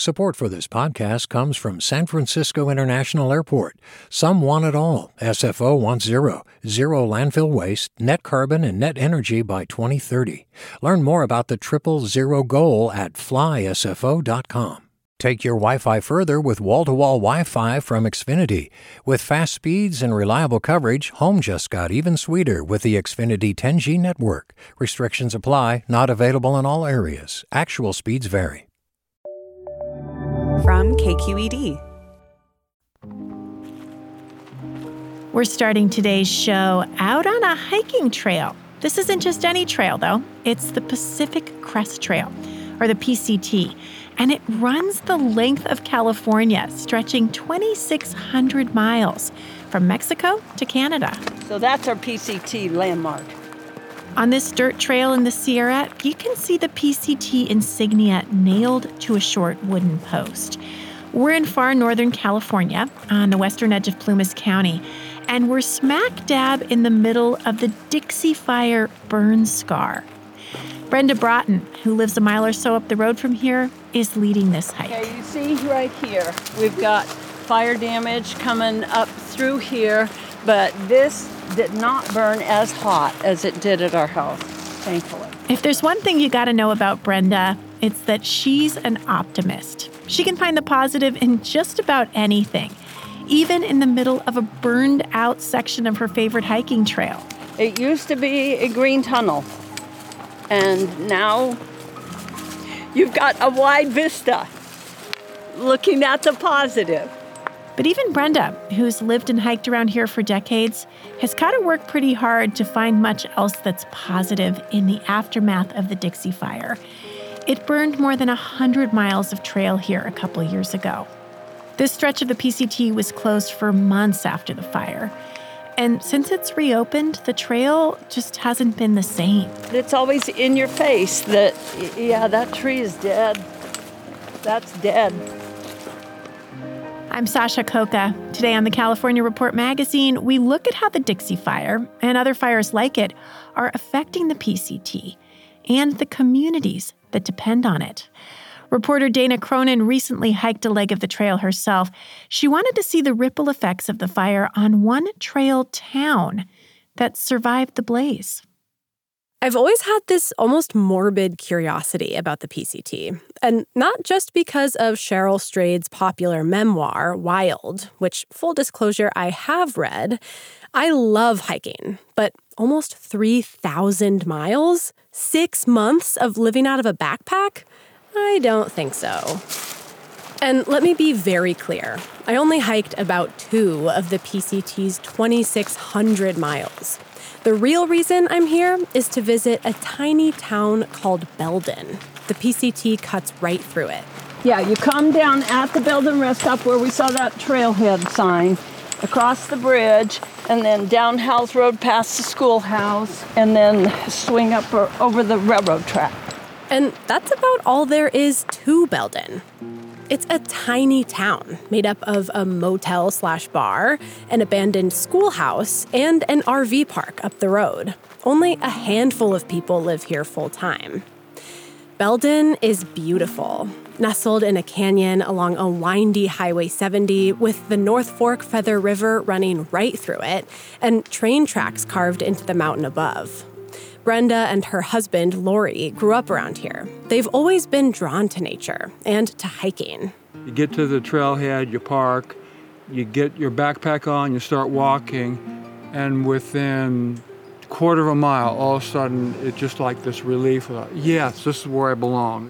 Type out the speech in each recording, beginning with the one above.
Support for this podcast comes from San Francisco International Airport. Some want it all. SFO wants zero landfill waste, net carbon, and net energy by 2030. Learn more about the 000 goal at flysfo.com. Take your Wi-Fi further with wall-to-wall Wi-Fi from Xfinity. With fast speeds and reliable coverage, home just got even sweeter with the Xfinity 10G network. Restrictions apply, not available in all areas. Actual speeds vary. From KQED. We're starting today's show out on a hiking trail. This isn't just any trail, though. It's the Pacific Crest Trail, or the PCT, and it runs the length of California, stretching 2,600 miles from Mexico to Canada. So that's our PCT landmark. On this dirt trail in the Sierra, you can see the PCT insignia nailed to a short wooden post. We're in far northern California, on the western edge of Plumas County, and we're smack dab in the middle of the Dixie Fire burn scar. Brenda Broughton, who lives a mile or so up the road from here, is leading this hike. Okay, you see right here, we've got fire damage coming up through here, but this did not burn as hot as it did at our house, thankfully. If there's one thing you got to know about Brenda, it's that she's an optimist. She can find the positive in just about anything, even in the middle of a burned out section of her favorite hiking trail. It used to be a green tunnel, and now you've got a wide vista looking at the positive. But even Brenda, who's lived and hiked around here for decades, has got to work pretty hard to find much else that's positive in the aftermath of the Dixie Fire. It burned more than 100 miles of trail here a couple years ago. This stretch of the PCT was closed for months after the fire. And since it's reopened, the trail just hasn't been the same. It's always in your face that, yeah, that tree is dead. That's dead. I'm Sasha Khokha. Today on the California Report magazine, we look at how the Dixie Fire and other fires like it are affecting the PCT and the communities that depend on it. Reporter Dana Cronin recently hiked a leg of the trail herself. She wanted to see the ripple effects of the fire on one trail town that survived the blaze. I've always had this almost morbid curiosity about the PCT, and not just because of Cheryl Strayed's popular memoir, Wild, which, full disclosure, I have read. I love hiking, but almost 3,000 miles? 6 months of living out of a backpack? I don't think so. And let me be very clear. I only hiked about 2 of the PCT's 2,600 miles. The real reason I'm here is to visit a tiny town called Belden. The PCT cuts right through it. Yeah, you come down at the Belden Rest Stop where we saw that trailhead sign, across the bridge, and then down Howells Road past the schoolhouse, and then swing up over the railroad track. And that's about all there is to Belden. It's a tiny town made up of a motel/bar, an abandoned schoolhouse, and an RV park up the road. Only a handful of people live here full-time. Belden is beautiful, nestled in a canyon along a windy Highway 70 with the North Fork Feather River running right through it and train tracks carved into the mountain above. Brenda and her husband, Lori, grew up around here. They've always been drawn to nature and to hiking. You get to the trailhead, you park, you get your backpack on, you start walking, and within a quarter of a mile, all of a sudden, it's just like this relief. Yes, this is where I belong.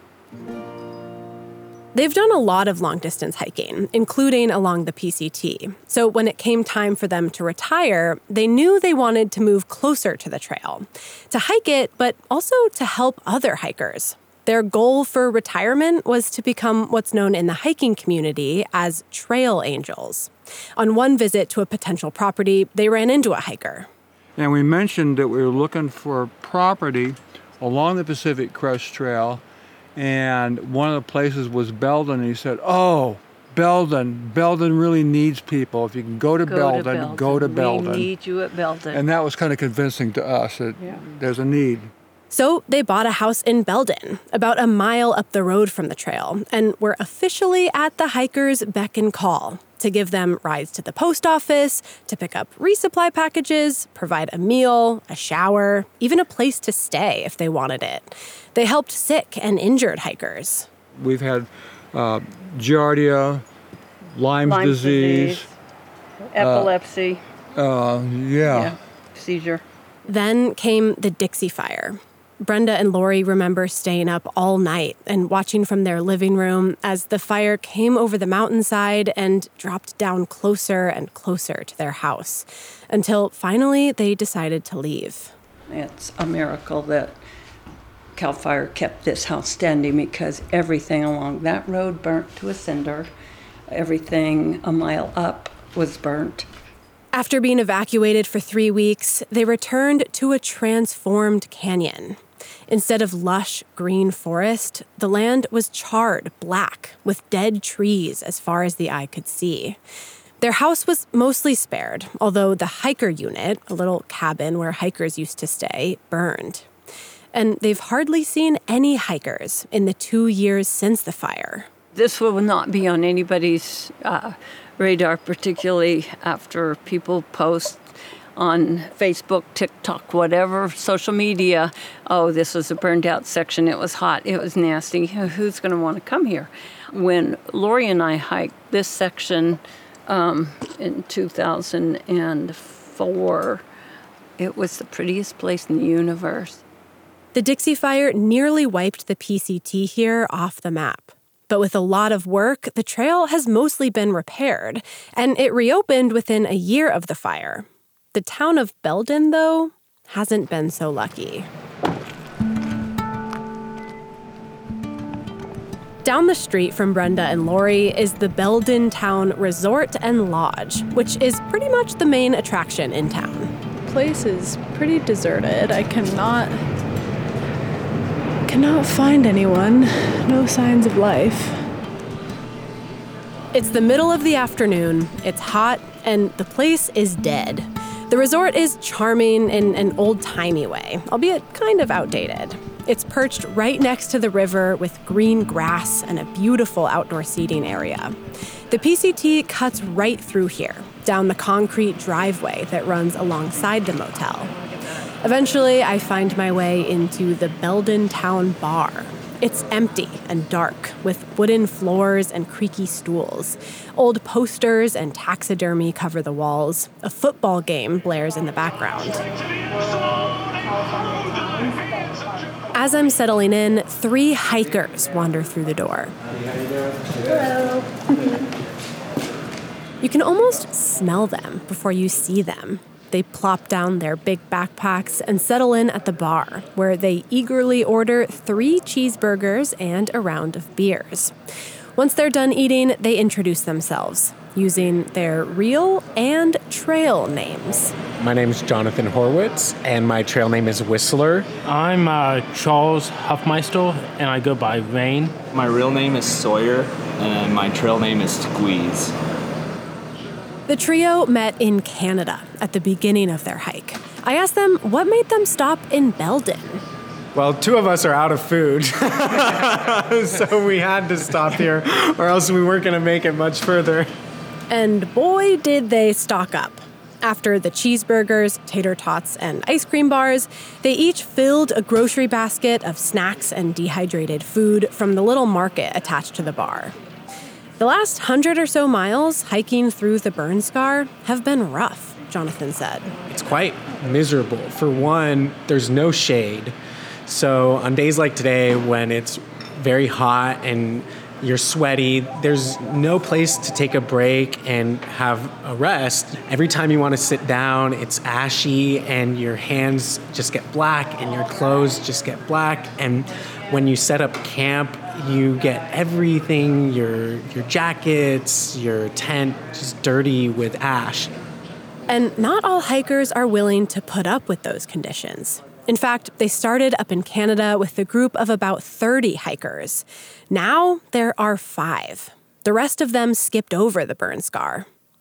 They've done a lot of long-distance hiking, including along the PCT. So when it came time for them to retire, they knew they wanted to move closer to the trail, to hike it, but also to help other hikers. Their goal for retirement was to become what's known in the hiking community as trail angels. On one visit to a potential property, they ran into a hiker. And we mentioned that we were looking for property along the Pacific Crest Trail, and one of the places was Belden, and he said, "Oh, Belden really needs people. If you can go to Belden, go to Belden. We need you at Belden." And that was kind of convincing to us that there's a need. So they bought a house in Belden, about a mile up the road from the trail, and were officially at the hikers' beck and call to give them rides to the post office, to pick up resupply packages, provide a meal, a shower, even a place to stay if they wanted it. They helped sick and injured hikers. We've had Giardia, Lyme disease, epilepsy. Seizure. Then came the Dixie Fire. Brenda and Lori remember staying up all night and watching from their living room as the fire came over the mountainside and dropped down closer and closer to their house, until finally they decided to leave. It's a miracle that CAL FIRE kept this house standing, because everything along that road burnt to a cinder. Everything a mile up was burnt. After being evacuated for 3 weeks, they returned to a transformed canyon. Instead of lush green forest, the land was charred black with dead trees as far as the eye could see. Their house was mostly spared, although the hiker unit, a little cabin where hikers used to stay, burned. And they've hardly seen any hikers in the 2 years since the fire. This will not be on anybody's radar, particularly after people post on Facebook, TikTok, whatever, social media. Oh, this was a burned out section. It was hot. It was nasty. Who's going to want to come here? When Lori and I hiked this section in 2004, it was the prettiest place in the universe. The Dixie Fire nearly wiped the PCT here off the map. But with a lot of work, the trail has mostly been repaired, and it reopened within a year of the fire. The town of Belden, though, hasn't been so lucky. Down the street from Brenda and Lori is the Belden Town Resort and Lodge, which is pretty much the main attraction in town. The place is pretty deserted. I cannot find anyone. No signs of life. It's the middle of the afternoon, it's hot, and the place is dead. The resort is charming in an old-timey way, albeit kind of outdated. It's perched right next to the river with green grass and a beautiful outdoor seating area. The PCT cuts right through here, down the concrete driveway that runs alongside the motel. Eventually, I find my way into the Belden Town Bar. It's empty and dark, with wooden floors and creaky stools. Old posters and taxidermy cover the walls. A football game blares in the background. As I'm settling in, 3 hikers wander through the door. Hello. You can almost smell them before you see them. They plop down their big backpacks and settle in at the bar, where they eagerly order 3 cheeseburgers and a round of beers. Once they're done eating, they introduce themselves, using their real and trail names. My name is Jonathan Horwitz, and my trail name is Whistler. I'm Charles Huffmeister, and I go by Vane. My real name is Sawyer, and my trail name is Squeeze. The trio met in Canada at the beginning of their hike. I asked them what made them stop in Belden. Well, 2 of us are out of food, so we had to stop here, or else we weren't going to make it much further. And boy, did they stock up. After the cheeseburgers, tater tots, and ice cream bars, they each filled a grocery basket of snacks and dehydrated food from the little market attached to the bar. The last 100 or so miles hiking through the burn scar have been rough, Jonathan said. It's quite miserable. For one, there's no shade. So on days like today, when it's very hot and you're sweaty, there's no place to take a break and have a rest. Every time you want to sit down, it's ashy and your hands just get black and your clothes just get black. And when you set up camp, you get everything, your jackets, your tent, just dirty with ash. And not all hikers are willing to put up with those conditions. In fact, they started up in Canada with a group of about 30 hikers. Now there are 5. The rest of them skipped over the burn scar.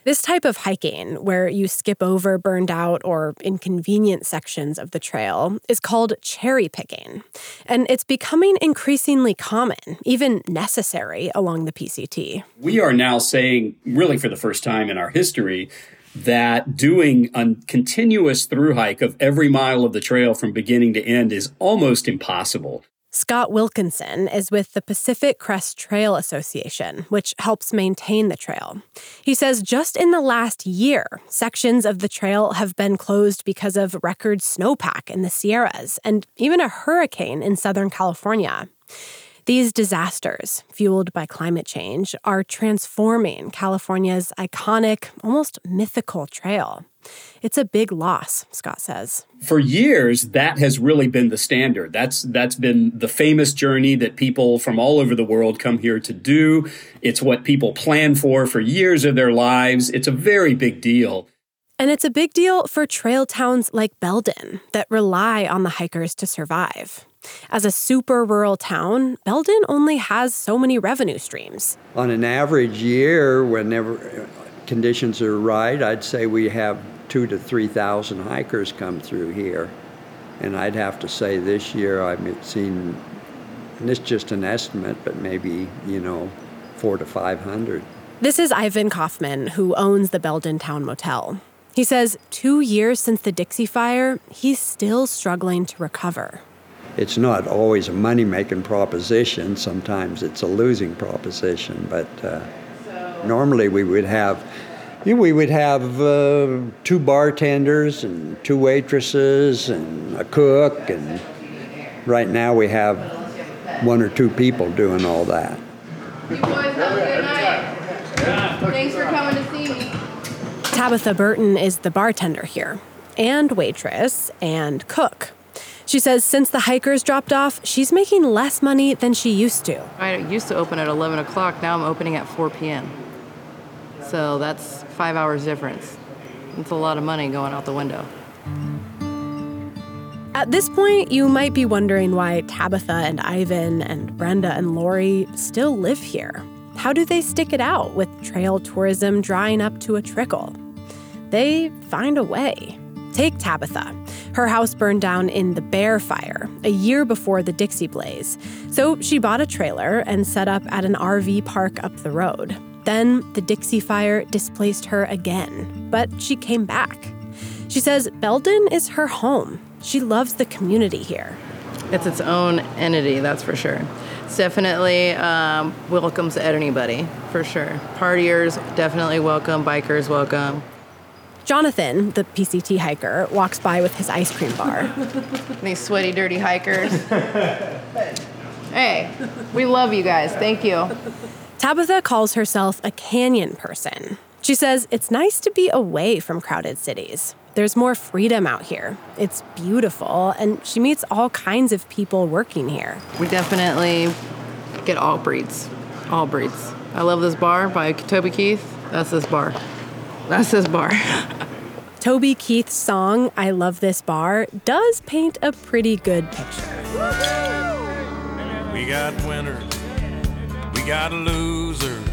This type of hiking, where you skip over burned out or inconvenient sections of the trail, is called cherry picking. And it's becoming increasingly common, even necessary, along the PCT. We are now saying, really for the first time in our history, that doing a continuous through hike of every mile of the trail from beginning to end is almost impossible. Scott Wilkinson is with the Pacific Crest Trail Association, which helps maintain the trail. He says just in the last year, sections of the trail have been closed because of record snowpack in the Sierras and even a hurricane in Southern California. These disasters, fueled by climate change, are transforming California's iconic, almost mythical trail. It's a big loss, Scott says. For years, that has really been the standard. That's been the famous journey that people from all over the world come here to do. It's what people plan for years of their lives. It's a very big deal. And it's a big deal for trail towns like Belden that rely on the hikers to survive. As a super rural town, Belden only has so many revenue streams. On an average year, whenever conditions are right, I'd say we have 2,000 to 3,000 hikers come through here. And I'd have to say this year I've seen, and it's just an estimate, but maybe, 400 to 500. This is Ivan Kaufman, who owns the Belden Town Motel. He says 2 years since the Dixie Fire, he's still struggling to recover. It's not always a money-making proposition. Sometimes it's a losing proposition. But normally we would have 2 bartenders and 2 waitresses and a cook. And right now we have 1 or 2 people doing all that. You boys have a good night. Thanks for coming to see me. Tabitha Burton is the bartender here, and waitress, and cook. She says since the hikers dropped off, she's making less money than she used to. I used to open at 11 o'clock. Now I'm opening at 4 p.m. So that's 5 hours difference. It's a lot of money going out the window. At this point, you might be wondering why Tabitha and Ivan and Brenda and Lori still live here. How do they stick it out with trail tourism drying up to a trickle? They find a way. Take Tabitha. Her house burned down in the Bear Fire a year before the Dixie Blaze. So she bought a trailer and set up at an RV park up the road. Then the Dixie Fire displaced her again, but she came back. She says Belden is her home. She loves the community here. It's its own entity, that's for sure. It's definitely welcomes anybody, for sure. Partiers definitely welcome, bikers welcome. Jonathan, the PCT hiker, walks by with his ice cream bar. These sweaty, dirty hikers. Hey, we love you guys. Thank you. Tabitha calls herself a canyon person. She says it's nice to be away from crowded cities. There's more freedom out here. It's beautiful, and she meets all kinds of people working here. We definitely get all breeds. All breeds. I love this bar by Toby Keith. That's this bar. That's this bar. Toby Keith's song, I Love This Bar, does paint a pretty good picture. We got winners, we got losers,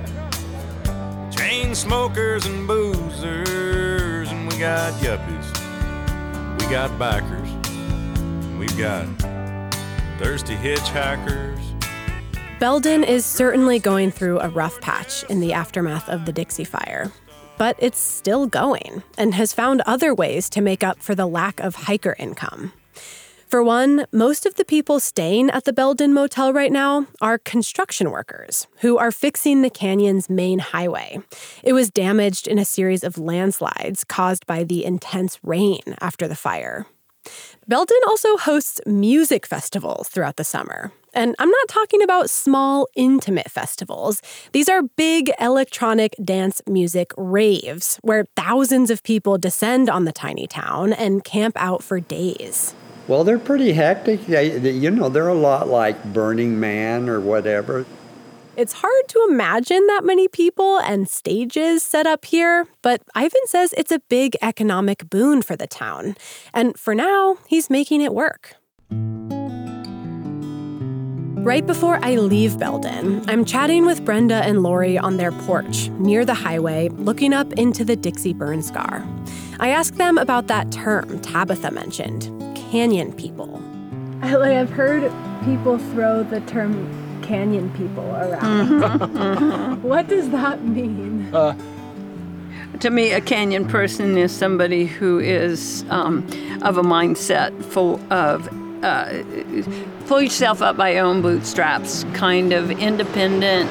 chain smokers and boozers, and we got yuppies, we got bikers, we've got thirsty hitchhikers. Belden is certainly going through a rough patch in the aftermath of the Dixie Fire. But it's still going and has found other ways to make up for the lack of hiker income. For one, most of the people staying at the Belden Motel right now are construction workers who are fixing the canyon's main highway. It was damaged in a series of landslides caused by the intense rain after the fire. Belden also hosts music festivals throughout the summer. And I'm not talking about small, intimate festivals. These are big electronic dance music raves where thousands of people descend on the tiny town and camp out for days. Well, they're pretty hectic. They're a lot like Burning Man or whatever. It's hard to imagine that many people and stages set up here, but Ivan says it's a big economic boon for the town. And for now, he's making it work. Right before I leave Belden, I'm chatting with Brenda and Lori on their porch near the highway, looking up into the Dixie burn scar. I ask them about that term Tabitha mentioned, canyon people. I've heard people throw the term canyon people around. What does that mean? To me, a canyon person is somebody who is of a mindset full of pull yourself up by your own bootstraps, kind of independent.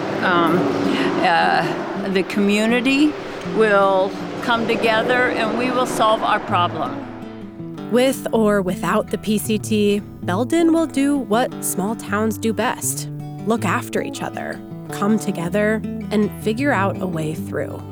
The community will come together and we will solve our problem. With or without the PCT, Belden will do what small towns do best: look after each other, come together, and figure out a way through.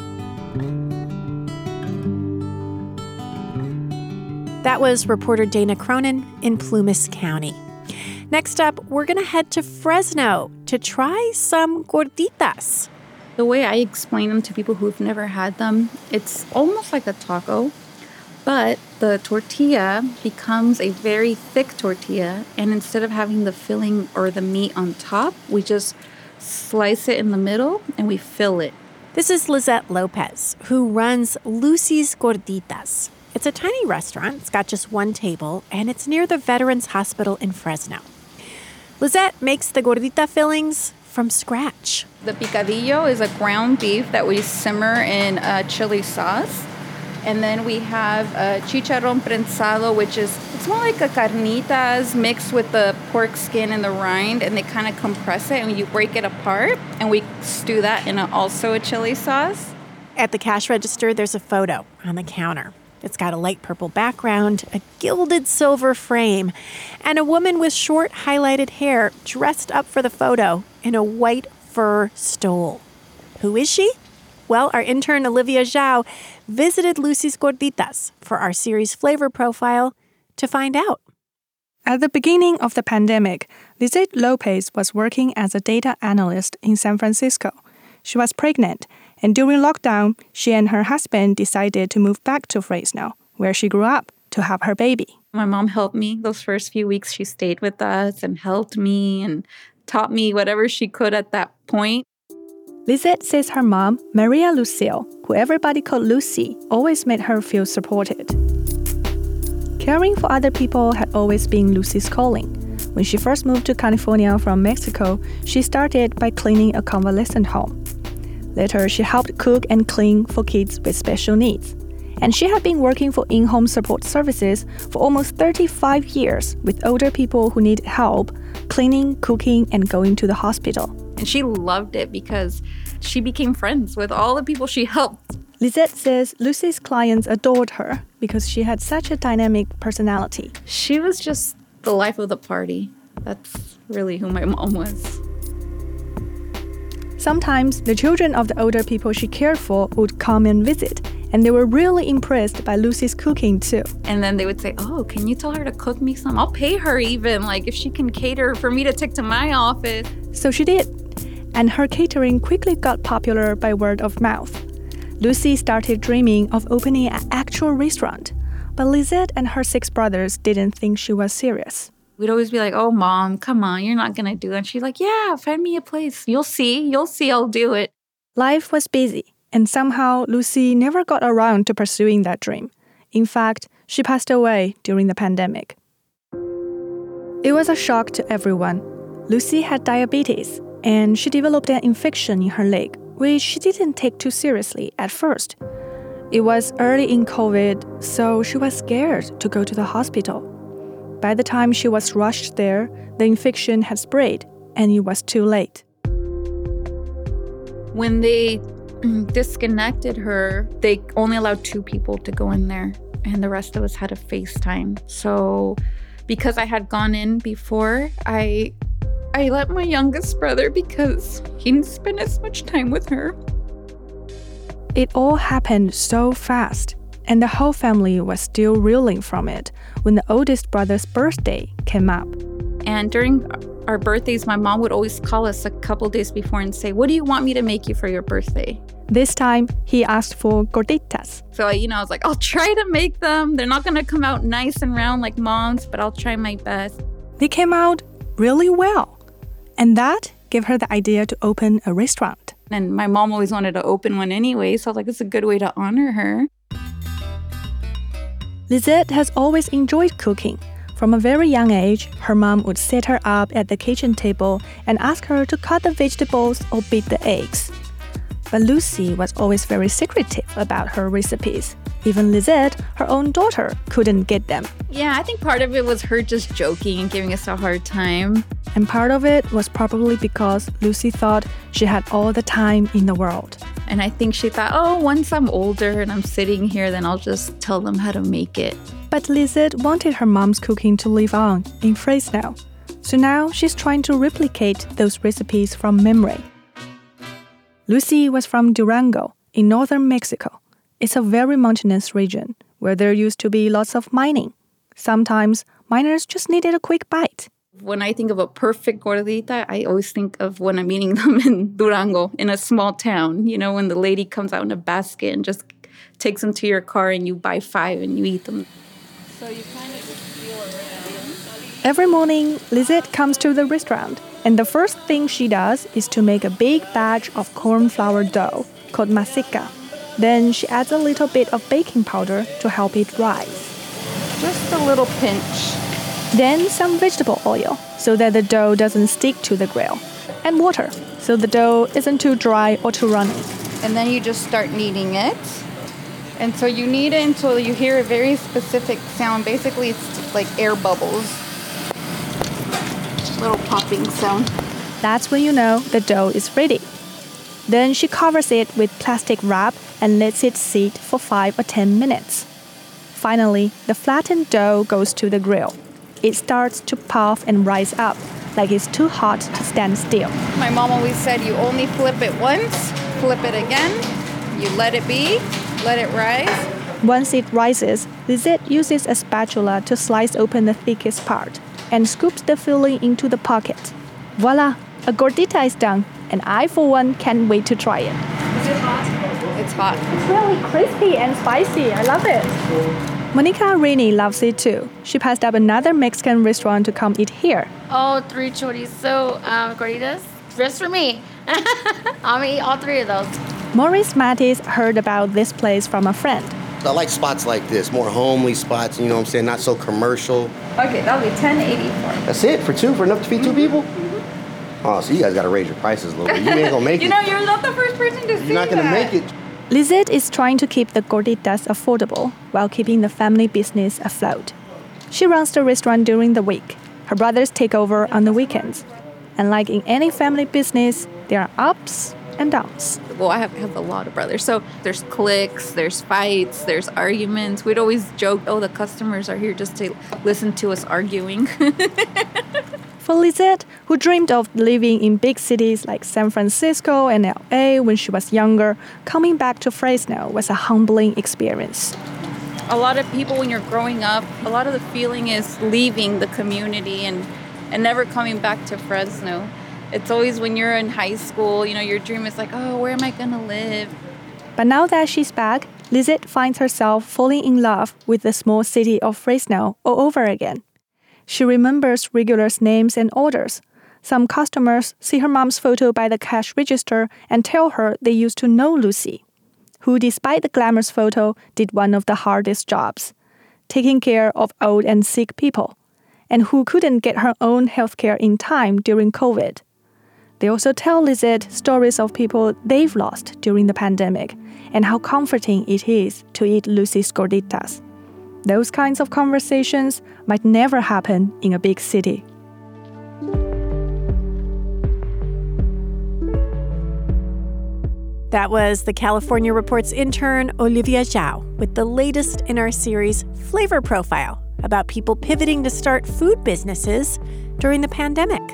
That was reporter Dana Cronin in Plumas County. Next up, we're going to head to Fresno to try some gorditas. The way I explain them to people who've never had them, it's almost like a taco, but the tortilla becomes a very thick tortilla, and instead of having the filling or the meat on top, we just slice it in the middle and we fill it. This is Lizette Lopez, who runs Lucy's Gorditas. It's a tiny restaurant. It's got just one table, and it's near the Veterans Hospital in Fresno. Lizette makes the gordita fillings from scratch. The picadillo is a ground beef that we simmer in chili sauce. And then we have chicharrón prensado, which is, it's more like a carnitas mixed with the pork skin and the rind, and they kind of compress it, and you break it apart, and we stew that in also a chili sauce. At the cash register, there's a photo on the counter. It's got a light purple background, a gilded silver frame, and a woman with short highlighted hair dressed up for the photo in a white fur stole. Who is she? Well, our intern Olivia Zhao visited Lucy's Gorditas for our series Flavor Profile to find out. At the beginning of the pandemic, Lizette Lopez was working as a data analyst in San Francisco. She was pregnant, and during lockdown, she and her husband decided to move back to Fresno, where she grew up, to have her baby. My mom helped me those first few weeks. She stayed with us and helped me and taught me whatever she could at that point. Lizette says her mom, Maria Lucille, who everybody called Lucy, always made her feel supported. Caring for other people had always been Lucy's calling. When she first moved to California from Mexico, she started by cleaning a convalescent home. Later, she helped cook and clean for kids with special needs. And she had been working for in-home support services for almost 35 years with older people who need help cleaning, cooking, and going to the hospital. And she loved it because she became friends with all the people she helped. Lizette says Lucy's clients adored her because she had such a dynamic personality. She was just the life of the party. That's really who my mom was. Sometimes the children of the older people she cared for would come and visit, and they were really impressed by Lucy's cooking too. And then they would say, oh, can you tell her to cook me some? I'll pay her even, like if she can cater for me to take to my office. So she did. And her catering quickly got popular by word of mouth. Lucy started dreaming of opening an actual restaurant, but Lizette and her 6 brothers didn't think she was serious. We'd always be like, oh, Mom, come on, you're not going to do it. And she's like, yeah, find me a place. You'll see, I'll do it. Life was busy, and somehow Lucy never got around to pursuing that dream. In fact, she passed away during the pandemic. It was a shock to everyone. Lucy had diabetes, and she developed an infection in her leg, which she didn't take too seriously at first. It was early in COVID, so she was scared to go to the hospital. By the time she was rushed there, the infection had spread, and it was too late. When they disconnected her, they only allowed 2 people to go in there, and the rest of us had to FaceTime. So because I had gone in before, I let my youngest brother because he didn't spend as much time with her. It all happened so fast, and the whole family was still reeling from it when the oldest brother's birthday came up. And during our birthdays, my mom would always call us a couple days before and say, what do you want me to make you for your birthday? This time, he asked for gorditas. So, I was like, I'll try to make them. They're not going to come out nice and round like Mom's, but I'll try my best. They came out really well. And that gave her the idea to open a restaurant. And my mom always wanted to open one anyway, so I was like, it's a good way to honor her. Lisette has always enjoyed cooking. From a very young age, her mom would set her up at the kitchen table and ask her to cut the vegetables or beat the eggs. But Lucy was always very secretive about her recipes. Even Lisette, her own daughter, couldn't get them. Yeah, I think part of it was her just joking and giving us a hard time. And part of it was probably because Lucy thought she had all the time in the world. And I think she thought, oh, once I'm older and I'm sitting here, then I'll just tell them how to make it. But Lisette wanted her mom's cooking to live on in Fresno. So now she's trying to replicate those recipes from memory. Lucy was from Durango, in northern Mexico. It's a very mountainous region where there used to be lots of mining. Sometimes miners just needed a quick bite. When I think of a perfect gordita, I always think of when I'm eating them in Durango, in a small town. You know, when the lady comes out in a basket and just takes them to your car and you buy 5 and you eat them. So you kind of just feel around. Every morning, Lisette comes to the restaurant, and the first thing she does is to make a big batch of corn flour dough called masica. Then she adds a little bit of baking powder to help it rise. Just a little pinch. Then some vegetable oil so that the dough doesn't stick to the grill. And water so the dough isn't too dry or too runny. And then you just start kneading it. And so you knead it until you hear a very specific sound. Basically, it's like air bubbles. Little popping sound. That's when you know the dough is ready. Then she covers it with plastic wrap and lets it sit for 5 or 10 minutes. Finally, the flattened dough goes to the grill. It starts to puff and rise up, like it's too hot to stand still. My mom always said you only flip it once, flip it again, you let it be, let it rise. Once it rises, Lisette uses a spatula to slice open the thickest part and scoops the filling into the pocket. Voila! A gordita is done, and I, for one, can't wait to try it. Is it hot? It's hot. It's really crispy and spicy. I love it. Monica really loves it too. She passed up another Mexican restaurant to come eat here. Oh, 3 chorizo gorditas. Just for me. I'm going to eat all 3 of those. Maurice Mattis heard about this place from a friend. I like spots like this, more homely spots, you know what I'm saying, not so commercial. Okay, that'll be $10.84. That's it, for 2, for enough to feed 2 people? Oh, so you guys got to raise your prices a little bit. You ain't going to make it. You know, you're not the first person to say You're not going to make it. Lisette is trying to keep the gorditas affordable while keeping the family business afloat. She runs the restaurant during the week. Her brothers take over on the weekends. And like in any family business, there are ups and downs. Well, I have a lot of brothers. So there's cliques, there's fights, there's arguments. We'd always joke, oh, the customers are here just to listen to us arguing. For Lisette, who dreamed of living in big cities like San Francisco and LA when she was younger, coming back to Fresno was a humbling experience. A lot of people, when you're growing up, a lot of the feeling is leaving the community and never coming back to Fresno. It's always when you're in high school, you know, your dream is like, oh, where am I going to live? But now that she's back, Lisette finds herself falling in love with the small city of Fresno all over again. She remembers regulars' names and orders. Some customers see her mom's photo by the cash register and tell her they used to know Lucy, who, despite the glamorous photo, did one of the hardest jobs, taking care of old and sick people, and who couldn't get her own health care in time during COVID. They also tell Lisette stories of people they've lost during the pandemic and how comforting it is to eat Lucy's gorditas. Those kinds of conversations might never happen in a big city. That was the California Reports intern Olivia Zhao with the latest in our series Flavor Profile about people pivoting to start food businesses during the pandemic.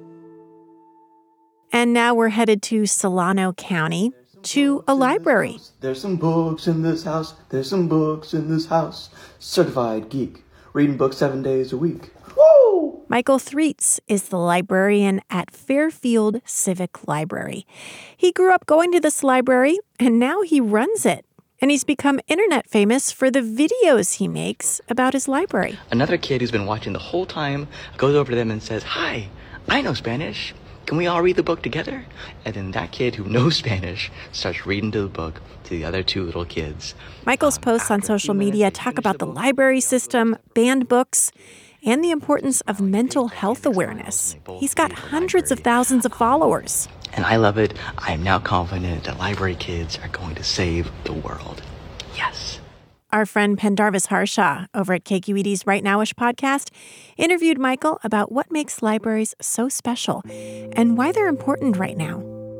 And now we're headed to Solano County to a library. There's some books in this house. There's some books in this house. Certified geek. Reading books 7 days a week. Woo! Michael Threets is the librarian at Fairfield Civic Library. He grew up going to this library, and now he runs it. And he's become internet famous for the videos he makes about his library. Another kid who's been watching the whole time goes over to them and says, "Hi, I know Spanish. can we all read the book together? And then that kid who knows Spanish starts reading the book to the other two little kids. Michael's posts on social media talk about the library system, banned books, and the importance of mental health awareness. He's got hundreds of thousands of followers. And I love it. I am now confident that library kids are going to save the world. Yes. Our friend Pendarvis Harshaw over at KQED's Right Nowish podcast interviewed Michael about what makes libraries so special and why they're important right now.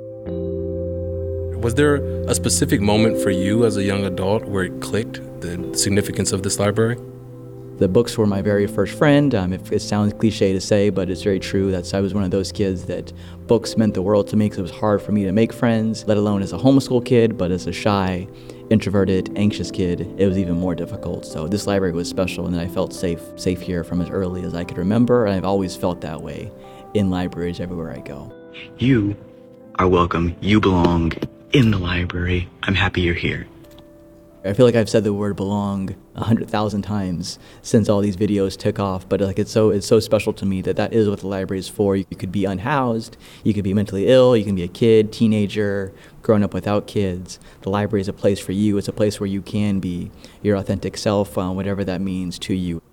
Was there a specific moment for you as a young adult where it clicked, the significance of this library? The books were my very first friend. It sounds cliche to say, but it's very true. I was one of those kids that books meant the world to me because it was hard for me to make friends, let alone as a homeschool kid, but as a shy, introverted, anxious kid, it was even more difficult. So this library was special, and I felt safe here from as early as I could remember, and I've always felt that way in libraries everywhere I go. You are welcome. You belong in the library. I'm happy you're here. I feel like I've said the word belong 100,000 times since all these videos took off, but it's so special to me that is what the library is for. You could be unhoused, you could be mentally ill, you can be a kid, teenager, growing up without kids. The library is a place for you. It's a place where you can be your authentic self, whatever that means to you.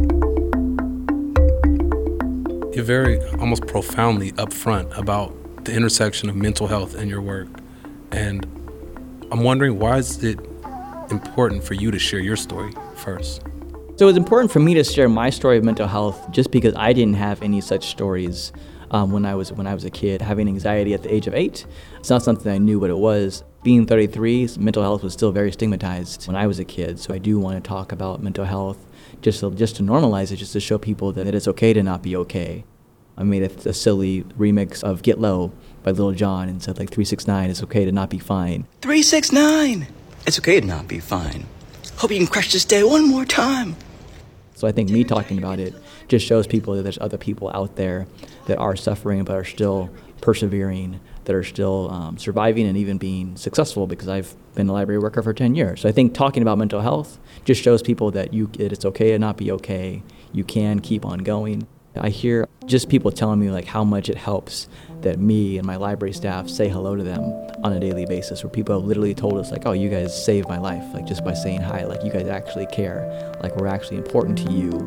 You're very almost profoundly upfront about the intersection of mental health and your work. And I'm wondering, why is it important for you to share your story first? So it's important for me to share my story of mental health just because I didn't have any such stories when I was a kid. Having anxiety at the age of 8, it's not something I knew what it was. Being 33, mental health was still very stigmatized when I was a kid. So I do want to talk about mental health just to normalize it, just to show people that it's okay to not be okay. I made a silly remix of Get Low by Lil Jon and said 369, it's okay to not be fine. 369! It's okay to not be fine. Hope you can crush this day one more time. So I think me talking about it just shows people that there's other people out there that are suffering but are still persevering, that are still surviving and even being successful, because I've been a library worker for 10 years. So I think talking about mental health just shows people that it's okay to not be okay. You can keep on going. I hear just people telling me how much it helps that me and my library staff say hello to them on a daily basis, where people have literally told us oh, you guys saved my life, just by saying hi, you guys actually care, we're actually important to you.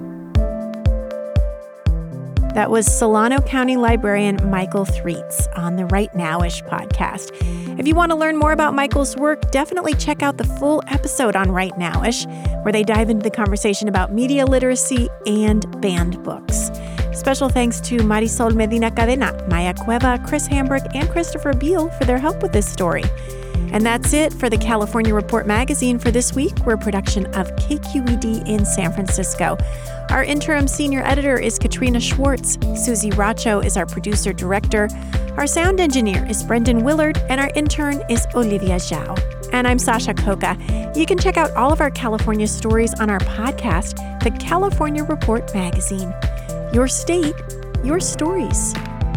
That was Solano County librarian Michael Threets on the Right Nowish podcast. If you want to learn more about Michael's work, definitely check out the full episode on Right Nowish, where they dive into the conversation about media literacy and banned books. Special thanks to Marisol Medina Cadena, Maya Cueva, Chris Hambrick, and Christopher Beal for their help with this story. And that's it for the California Report magazine for this week. We're a production of KQED in San Francisco. Our interim senior editor is Katrina Schwartz. Susie Racho is our producer-director. Our sound engineer is Brendan Willard, and our intern is Olivia Zhao. And I'm Sasha Coca. You can check out all of our California stories on our podcast, the California Report magazine. Your state, your stories.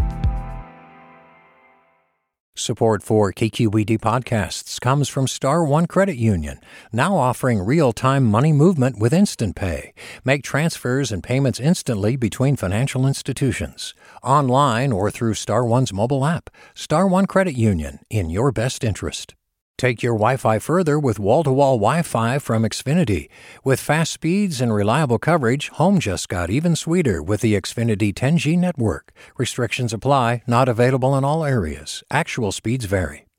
Support for KQED podcasts comes from Star One Credit Union, now offering real-time money movement with Instant Pay. Make transfers and payments instantly between financial institutions, online or through Star One's mobile app. Star One Credit Union, in your best interest. Take your Wi-Fi further with wall-to-wall Wi-Fi from Xfinity. With fast speeds and reliable coverage, home just got even sweeter with the Xfinity 10G network. Restrictions apply, not available in all areas. Actual speeds vary.